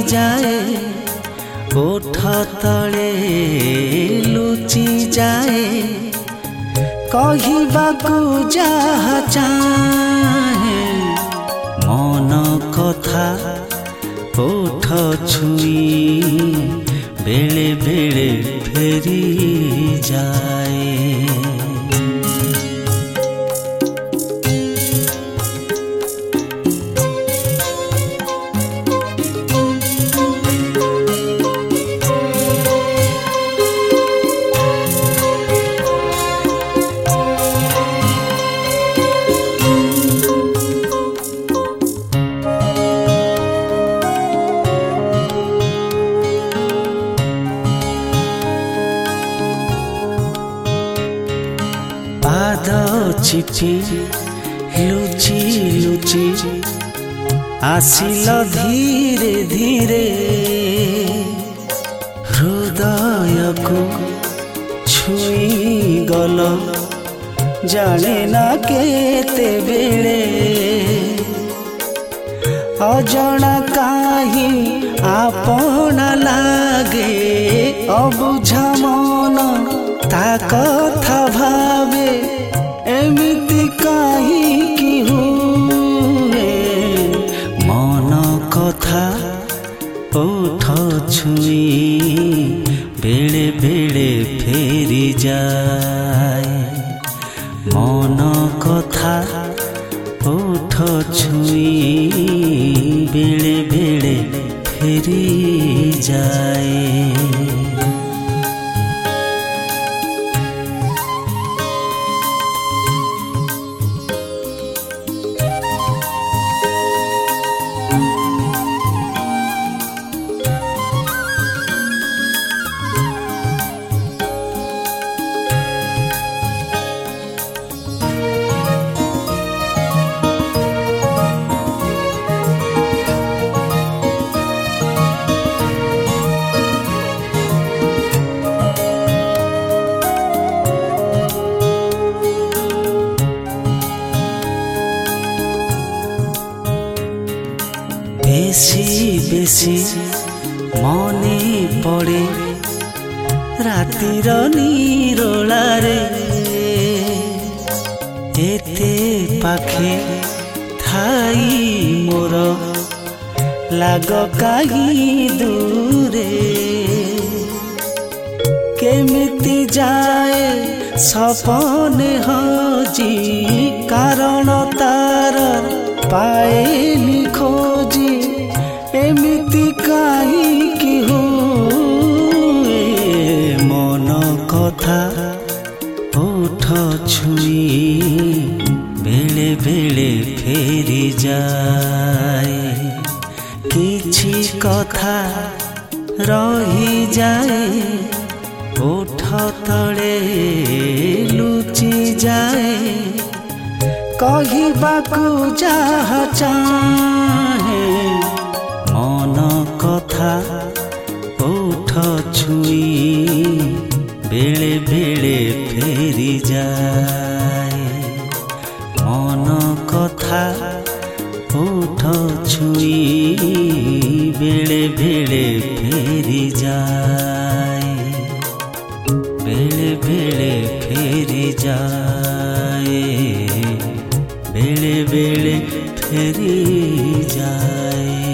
जाए ओठ तले लुचि जाए कहिबाकू जहा चाहे मन कथा ओठ छुई बेले बेले फेरी जाए। पाद चिठी लुचि लुचि आसिल धीरे धीरे हृदय को छुई गल जाने ना केते बेले अजणा काहि आपना लागे अबुझा मन ता कथा भावे एमिति काहिकी हुए मन कथा ओठ छुई बेले बेले फेरी जाए मन कथा ओठ छुई बेले बेले फेरी जाए। बेसी बेसी मने पड़े रातिर निरोलारे एते पाखे थाई मोर लाग काहि दूरे केमिति जाए सपने हजी कारण तार पाएनी खोजी एमिति काहिकी हुए मन कथा ओठ छुई बेले बेले फेरी जाए किछि कथा रही जाए ओठ तले लुचि जाए कहिबाकू जहा चाहे मन कथा ओठ छुई बेले बेले फेरी जाए मन कथा ओठ छुई बेले बेले फेरी जाए बेले बेले फेरी जाए बेले बेले फेरी जाए।